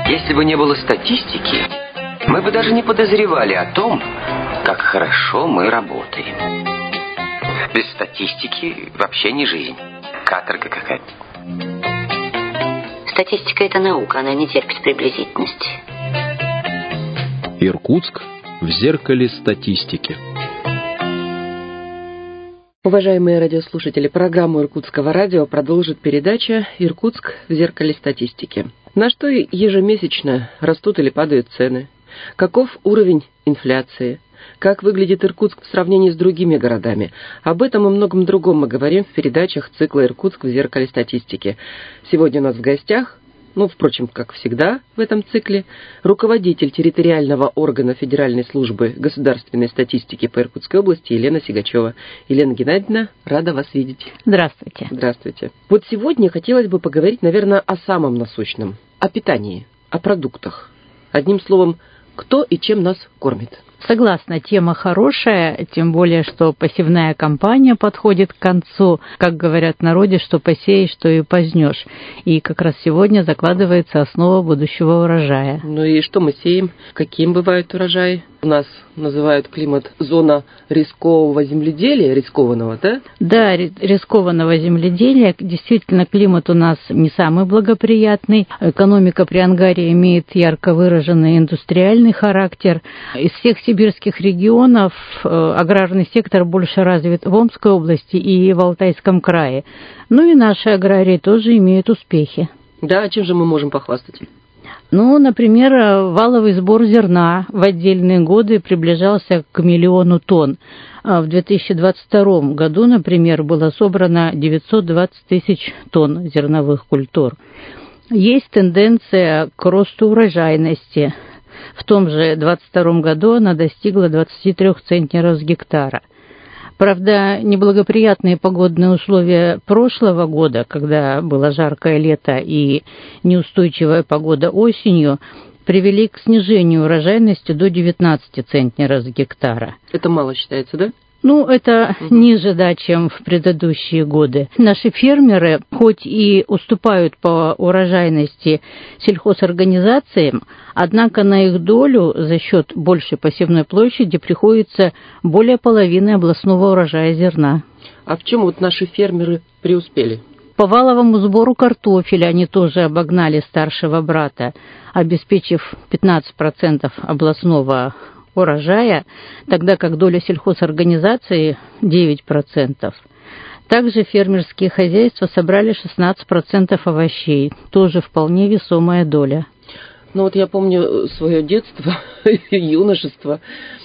Если бы не было статистики, мы бы даже не подозревали о том, как хорошо мы работаем. Без статистики вообще не жизнь. Каторга какая-то. Статистика – это наука, она не терпит приблизительности. Иркутск в зеркале статистики. Уважаемые радиослушатели, программу Иркутского радио продолжит передача «Иркутск в зеркале статистики». На что ежемесячно растут или падают цены? Каков уровень инфляции? Как выглядит Иркутск в сравнении с другими городами? Об этом и многом другом мы говорим в передачах цикла «Иркутск в зеркале статистики». Сегодня у нас в гостях, впрочем, как всегда в этом цикле, руководитель территориального органа Федеральной службы государственной статистики по Иркутской области Елена Сигачева. Елена Геннадьевна, рада вас видеть. Здравствуйте. Здравствуйте. Вот сегодня хотелось бы поговорить, наверное, о самом насущном, о питании, о продуктах. Одним словом, кто и чем нас кормит. Согласна, тема хорошая, тем более, что посевная кампания подходит к концу. Как говорят в народе, что посеешь, что и познешь. И как раз сегодня закладывается основа будущего урожая. Ну и что мы сеем? Каким бывают урожаи? У нас называют климат зона рискового земледелия, рискованного, да? Да, рискованного земледелия. Действительно, климат у нас не самый благоприятный. Экономика при Ангаре имеет ярко выраженный индустриальный характер. Из всех сибирских регионов аграрный сектор больше развит в Омской области и в Алтайском крае. Ну и наши аграрии тоже имеют успехи. Да, а чем же мы можем похвастать? Например, валовый сбор зерна в отдельные годы приближался к 1 миллиону тонн. В 2022 году, например, было собрано 920 тысяч тонн зерновых культур. Есть тенденция к росту урожайности. В том же 2022 году она достигла 23 центнеров с гектара. Правда, неблагоприятные погодные условия прошлого года, когда было жаркое лето и неустойчивая погода осенью, привели к снижению урожайности до 19 центнеров с гектара. Это мало считается, да? Это ниже, чем в предыдущие годы. Наши фермеры, хоть и уступают по урожайности сельхозорганизациям, однако на их долю за счет большей посевной площади приходится более половины областного урожая зерна. А в чем наши фермеры преуспели? По валовому сбору картофеля они тоже обогнали старшего брата, обеспечив 15% областного урожая, тогда как доля сельхозорганизации 9%. Также фермерские хозяйства собрали 16% овощей, тоже вполне весомая доля. Я помню свое детство и юношество,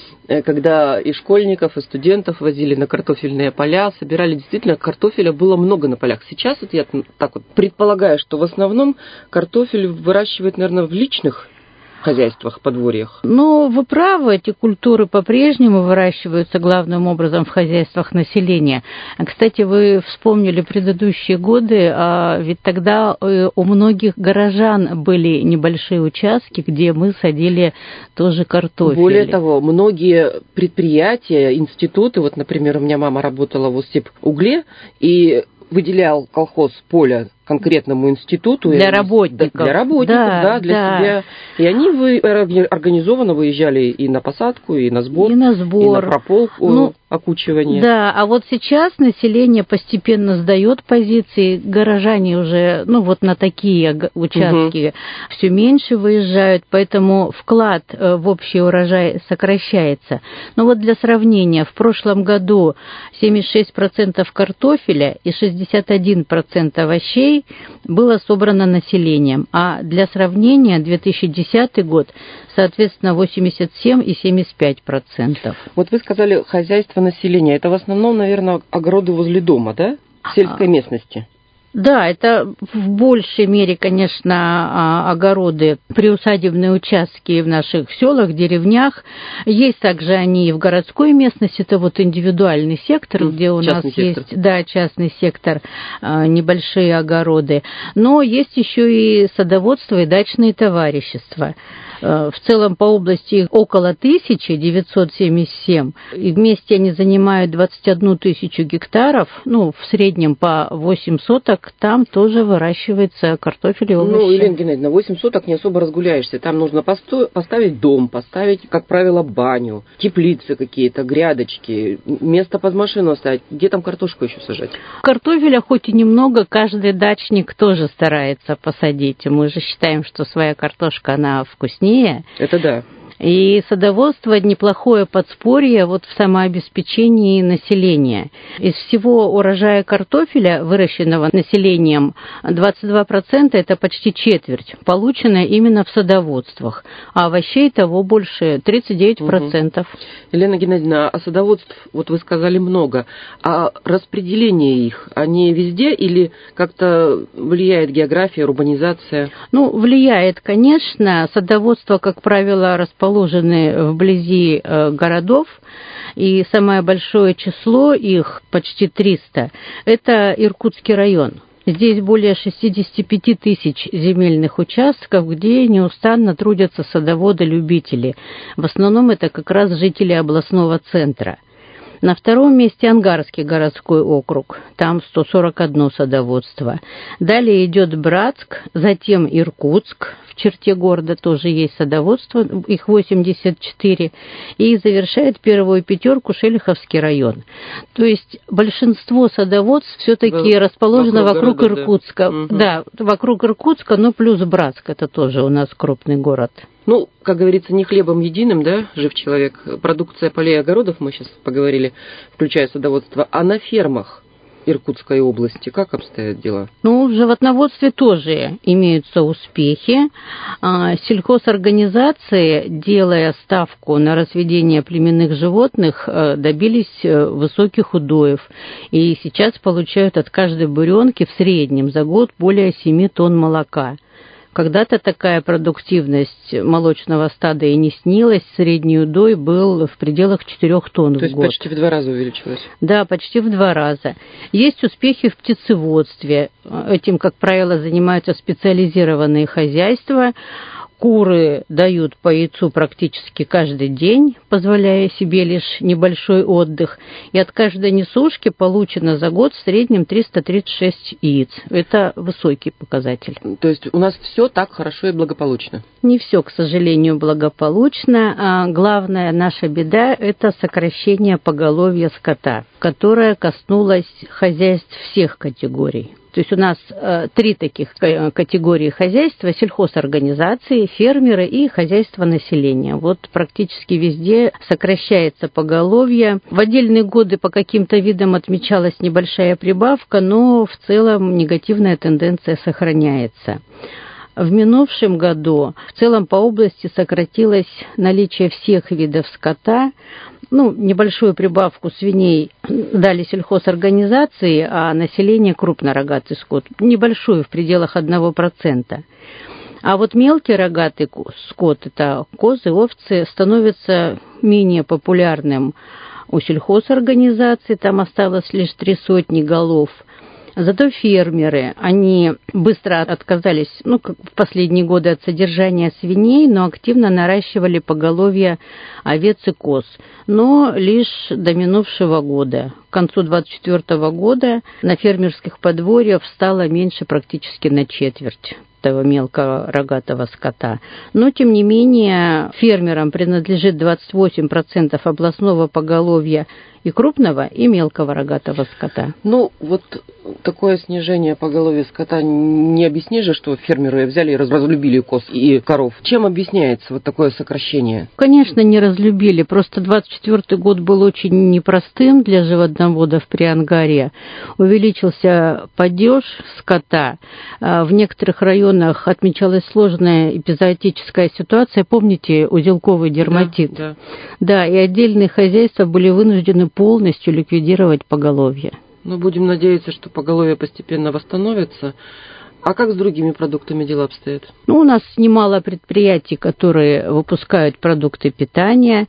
когда и школьников, и студентов возили на картофельные поля, собирали, действительно, картофеля было много на полях. Сейчас я предполагаю, что в основном картофель выращивают, наверное, в личных хозяйствах, подворьях. Вы правы, эти культуры по-прежнему выращиваются главным образом в хозяйствах населения. Кстати, вы вспомнили предыдущие годы, ведь тогда у многих горожан были небольшие участки, где мы садили тоже картофель. Более того, многие предприятия, институты, например, у меня мама работала в Угле, и выделял колхоз поле конкретному институту. Для работников. Для работников, для себя. И они организованно выезжали и на посадку, и на сбор, и на прополку, окучивание. Да, а сейчас население постепенно сдает позиции, горожане уже, на такие участки все меньше выезжают, поэтому вклад в общий урожай сокращается. Для сравнения, в прошлом году 76% картофеля и 61% овощей было собрано населением, а для сравнения 2010 год, соответственно, 87 и 75%. Вы сказали хозяйство населения. Это в основном, наверное, огороды возле дома, да? В сельской местности. Да, это в большей мере, конечно, огороды, приусадебные участки в наших селах, деревнях. Есть также они и в городской местности, это индивидуальный сектор, где у нас есть, частный сектор, небольшие огороды. Но есть еще и садоводство и дачные товарищества. В целом по области их около 1977, и вместе они занимают 21 тысячу гектаров, в среднем по 8 соток соток, там тоже выращивается картофель и овощи. Ну, Елена Геннадьевна, 8 соток не особо разгуляешься. Там нужно поставить дом, поставить, как правило, баню, теплицы какие-то, грядочки, место под машину оставить. Где там картошку еще сажать? Картофеля хоть и немного, каждый дачник тоже старается посадить. Мы же считаем, что своя картошка, она вкуснее. Это да. И садоводство – неплохое подспорье вот в самообеспечении населения. Из всего урожая картофеля, выращенного населением, 22% – это почти четверть, получено именно в садоводствах, а овощей того больше 39%. Угу. Елена Геннадьевна, а садоводств, вот вы сказали, много, а распределение их, они везде или как-то влияет география, урбанизация? Ну, влияет, конечно. Садоводство, как правило, расположены вблизи городов, и самое большое число их, почти 300, это Иркутский район. Здесь более 65 тысяч земельных участков, где неустанно трудятся садоводы-любители. В основном это как раз жители областного центра. На втором месте Ангарский городской округ, там 141 садоводство. Далее идет Братск, затем Иркутск, в черте города тоже есть садоводство, их 84, и завершает первую пятерку Шелиховский район. То есть большинство садоводств все-таки расположено вокруг города, Иркутска. Да, вокруг Иркутска, но плюс Братск, это тоже у нас крупный город. Ну, как говорится, не хлебом единым, да, жив человек. Продукция полей и огородов, мы сейчас поговорили, включая садоводство. А на фермах Иркутской области как обстоят дела? Ну, в животноводстве тоже имеются успехи. Сельхозорганизации, делая ставку на разведение племенных животных, добились высоких удоев. И сейчас получают от каждой буренки в среднем за год более 7 тонн молока. Когда-то такая продуктивность молочного стада и не снилась, средний удой был в пределах 4 тонн в год. То есть почти в 2 раза увеличилось? Да, почти в 2 раза. Есть успехи в птицеводстве. Этим, как правило, занимаются специализированные хозяйства. Куры дают по яйцу практически каждый день, позволяя себе лишь небольшой отдых. И от каждой несушки получено за год в среднем 336 яиц. Это высокий показатель. То есть у нас все так хорошо и благополучно? Не все, к сожалению, благополучно. А главная наша беда – это сокращение поголовья скота, которое коснулось хозяйств всех категорий. То есть у нас 3 таких категории хозяйства: сельхозорганизации, фермеры и хозяйство населения. Вот практически везде сокращается поголовье. В отдельные годы по каким-то видам отмечалась небольшая прибавка, но в целом негативная тенденция сохраняется. В минувшем году в целом по области сократилось наличие всех видов скота. Небольшую прибавку свиней дали сельхозорганизации, а население крупнорогатый скот. Небольшую, в пределах 1%. А вот мелкий рогатый скот, это козы, овцы, становится менее популярным у сельхозорганизаций. Там осталось лишь 300 голов. Зато фермеры, они быстро отказались, как в последние годы, от содержания свиней, но активно наращивали поголовье овец и коз. Но лишь до минувшего года. К концу 2024 года на фермерских подворьях стало меньше практически на четверть этого мелкого рогатого скота. Но, тем не менее, фермерам принадлежит 28% областного поголовья и крупного, и мелкого рогатого скота. Вот такое снижение поголовья скота, не объяснишь же, что фермеры взяли и разлюбили коз и коров. Чем объясняется вот такое сокращение? Конечно, не разлюбили. Просто 2024 год был очень непростым для животноводов при ангаре. Увеличился падеж скота. В некоторых районах отмечалась сложная эпизоотическая ситуация. Помните, узелковый дерматит? Да, и отдельные хозяйства были вынуждены полностью ликвидировать поголовье. Будем надеяться, что поголовье постепенно восстановится. А как с другими продуктами дела обстоят? У нас немало предприятий, которые выпускают продукты питания.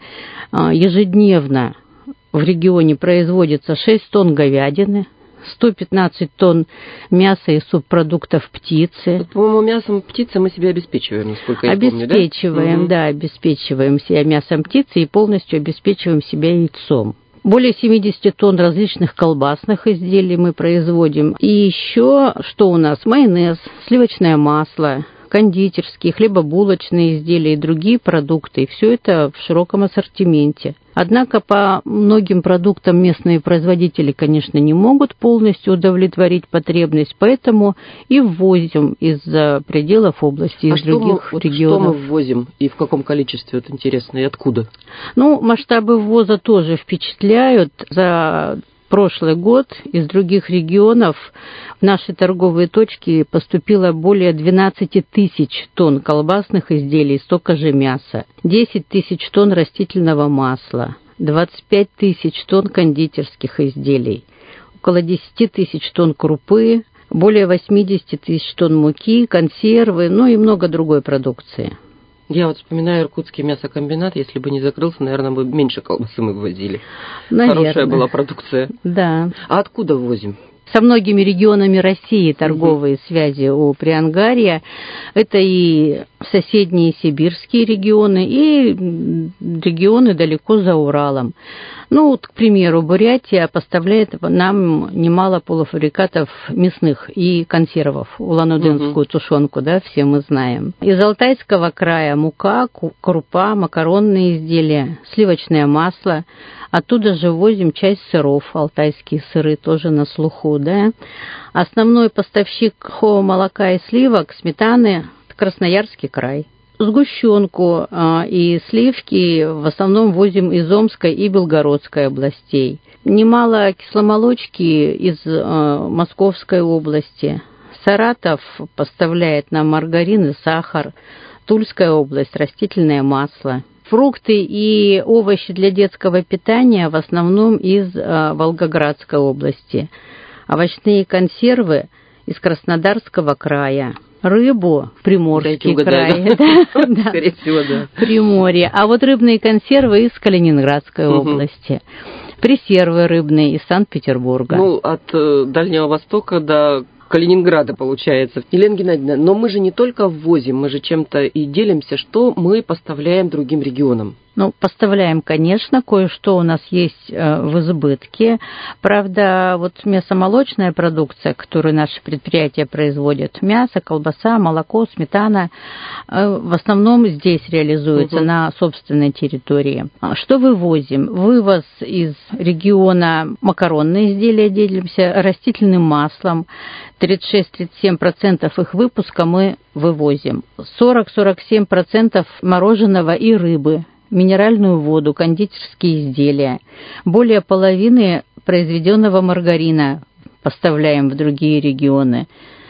Ежедневно в регионе производится 6 тонн говядины, 115 тонн мяса и субпродуктов птицы. По-моему, мясом птицы мы себя обеспечиваем, насколько я помню, да? Обеспечиваем себя мясом птицы и полностью обеспечиваем себя яйцом. Более 70 тонн различных колбасных изделий мы производим. И еще что у нас? Майонез, сливочное масло, кондитерские, хлебобулочные изделия и другие продукты. И все это в широком ассортименте. Однако по многим продуктам местные производители, конечно, не могут полностью удовлетворить потребность, поэтому и ввозим из-за пределов области, из других регионов. Что мы ввозим и в каком количестве, это интересно, и откуда? Ну, масштабы ввоза тоже впечатляют. За прошлый год из других регионов в наши торговые точки поступило более 12 тысяч тонн колбасных изделий, столько же мяса, 10 тысяч тонн растительного масла, 25 тысяч тонн кондитерских изделий, около 10 тысяч тонн крупы, более 80 тысяч тонн муки, консервы, ну и много другой продукции. Я вот вспоминаю иркутский мясокомбинат, если бы не закрылся, наверное, бы меньше колбасы мы ввозили. Наверное. Хорошая была продукция. Да. А откуда ввозим? Со многими регионами России торговые связи у Приангарья. Это и соседние сибирские регионы, и регионы далеко за Уралом. Ну, вот, к примеру, Бурятия поставляет нам немало полуфабрикатов мясных и консервов. Улан-Удэнскую тушенку, да, все мы знаем. Из Алтайского края мука, крупа, макаронные изделия, сливочное масло. Оттуда же возим часть сыров, алтайские сыры тоже на слуху, да. Основной поставщик молока и сливок, сметаны – Красноярский край. Сгущенку и сливки в основном возим из Омской и Белгородской областей. Немало кисломолочки из Московской области. Саратов поставляет нам маргарин и сахар. Тульская область – растительное масло. Фрукты и овощи для детского питания в основном из Волгоградской области. Овощные консервы из Краснодарского края. Рыбу – Приморский край. Скорее всего, да. Приморье. А вот рыбные консервы из Калининградской области. Пресервы рыбные из Санкт-Петербурга. Ну, от Дальнего Востока до Калининграда, получается. Елена Геннадьевна, но мы же не только ввозим, мы же чем-то и делимся, что мы поставляем другим регионам. Ну, поставляем, конечно, кое-что у нас есть в избытке. Правда, вот мясомолочная продукция, которую наши предприятия производят, мясо, колбаса, молоко, сметана, в основном здесь реализуется на собственной территории. Что вывозим? Вывоз из региона макаронные изделия делимся, растительным маслом. 36-37% их выпуска мы вывозим. 40-47% мороженого и рыбы. Минеральную воду, кондитерские изделия. Более половины произведенного маргарина поставляем в другие регионы.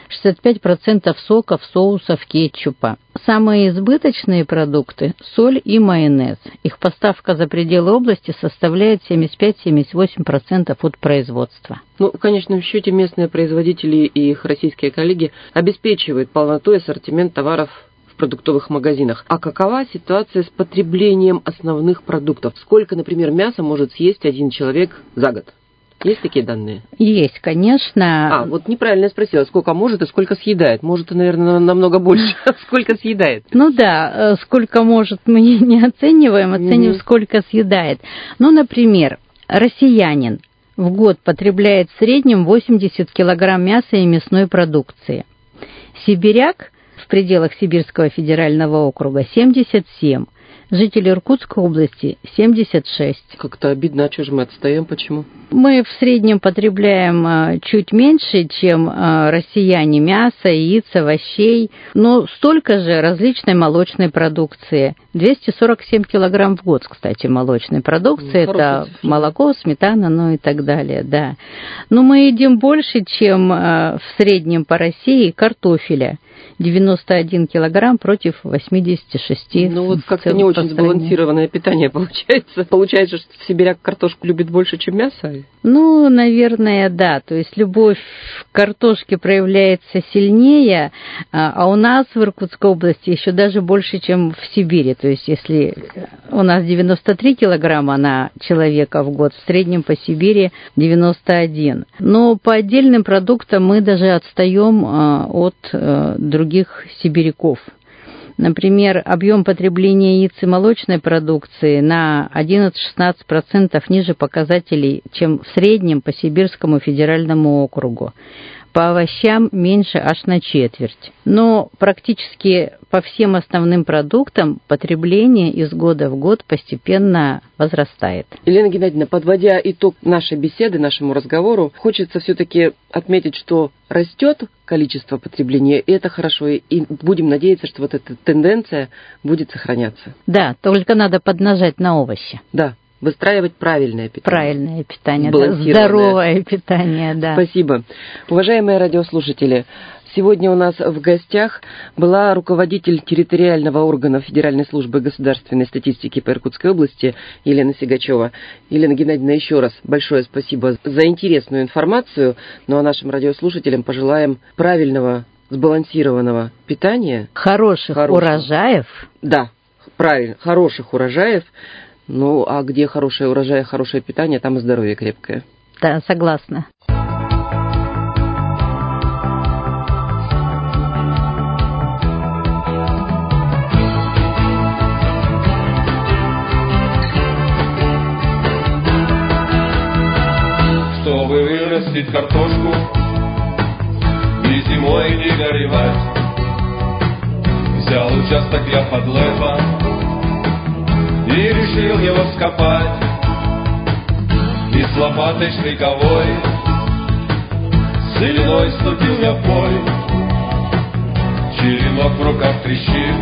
65% соков, соусов, кетчупа. Самые избыточные продукты – соль и майонез. Их поставка за пределы области составляет 75-78% от производства. Ну, в конечном счете, местные производители и их российские коллеги обеспечивают полноту и ассортимент товаров в продуктовых магазинах. А какова ситуация с потреблением основных продуктов? Сколько, например, мяса может съесть один человек за год? Есть такие данные? Есть, конечно. Вот неправильно я спросила, сколько может и сколько съедает. Может, наверное, намного больше. Сколько съедает? Ну да, сколько может мы не оцениваем, оцениваем, сколько съедает. Ну, например, россиянин в год потребляет в среднем 80 килограмм мяса и мясной продукции. Сибиряк в пределах Сибирского федерального округа 77, жители Иркутской области 76. Как-то обидно, а что же мы отстаем, почему? Мы в среднем потребляем чуть меньше, чем россияне, мяса, яиц, овощей, но столько же различной молочной продукции. 247 килограмм в год, кстати, молочной продукции. Это молоко, сметана, ну и так далее, да. Но мы едим больше, чем в среднем по России картофеля. 91 килограмм против 86. Ну вот как-то не очень сбалансированное питание получается. Получается, что сибиряк картошку любит больше, чем мясо? Ну, наверное, да. То есть любовь к картошке проявляется сильнее, а у нас в Иркутской области еще даже больше, чем в Сибири. То есть если у нас 93 килограмма на человека в год, в среднем по Сибири 91. Но по отдельным продуктам мы даже отстаем от других сибиряков. Например, объем потребления яиц и молочной продукции на 11-16% ниже показателей, чем в среднем по Сибирскому федеральному округу. По овощам меньше аж на четверть. Но практически по всем основным продуктам потребление из года в год постепенно возрастает. Елена Геннадьевна, подводя итог нашей беседы, нашему разговору, хочется все-таки отметить, что растет количество потребления, и это хорошо, и будем надеяться, что вот эта тенденция будет сохраняться. Да, только надо поднажать на овощи. Да. Выстраивать правильное питание. Правильное питание, да, здоровое питание, да. Спасибо. Уважаемые радиослушатели, сегодня у нас в гостях была руководитель территориального органа Федеральной службы государственной статистики по Иркутской области Елена Сигачева. Елена Геннадьевна, еще раз большое спасибо за интересную информацию. Ну а нашим радиослушателям пожелаем правильного, сбалансированного питания. Хороших урожаев. Да, правильно, хороших урожаев. Ну, а где хороший урожай, хорошее питание, там и здоровье крепкое. Да, согласна. Чтобы вырастить картошку и зимой не горевать, взял участок я под лэпа и решил его вскопать. И с лопатой шликовой целиной ступил я в бой. Черенок в руках трещит,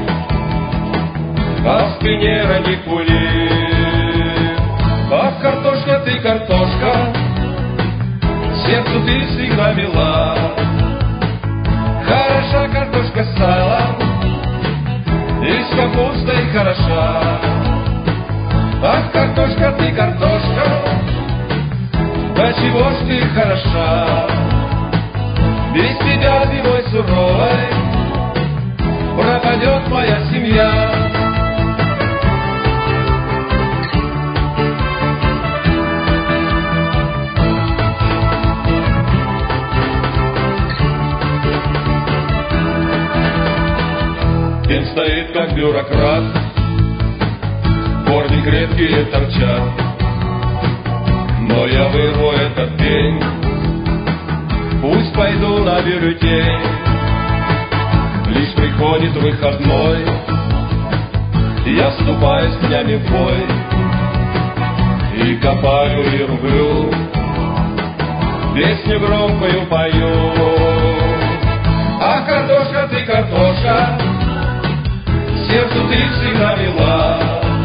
а в спине ранит пулит. Ах, картошка ты, картошка, сердцу ты всегда мила. Хороша картошка с салом и с капустой хороша. Ах, картошка ты, картошка, да чего ж ты хороша. Без тебя зимой суровой пропадет моя семья. День стоит как бюрократ, корни крепкие торчат, но я вырву этот пень, пусть пойду на бюллетень. Лишь приходит выходной, я вступаю с днями в бой, и копаю, и рублю, песню громкую пою. А картошка ты, картошка, сердцу ты всегда мила.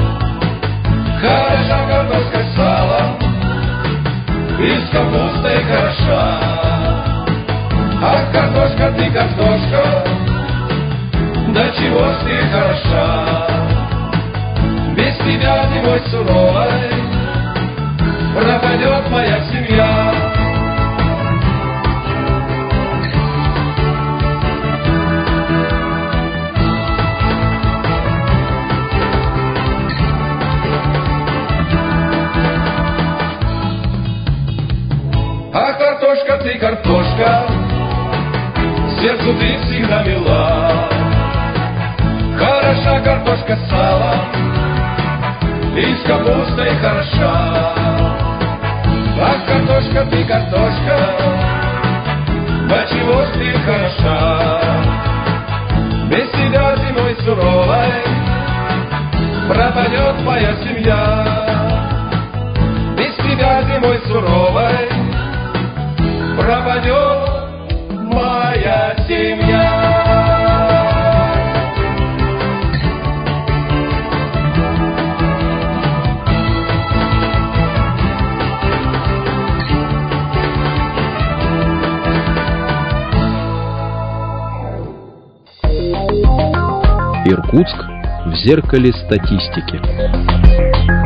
Хороша картошка с салом и с капустой хороша. Ах, картошка ты, картошка, да чего ж ты хороша. Без тебя зимой суровой пропадет моя семья. Картошка ты, картошка, сердцу ты всегда мила. Хороша картошка с салом и с капустой хороша. Ах, картошка ты, картошка, да чего ж ты хороша. Без тебя зимой суровой пропадет моя семья. Без тебя зимой суровой пропадет моя семья. Иркутск в зеркале статистики.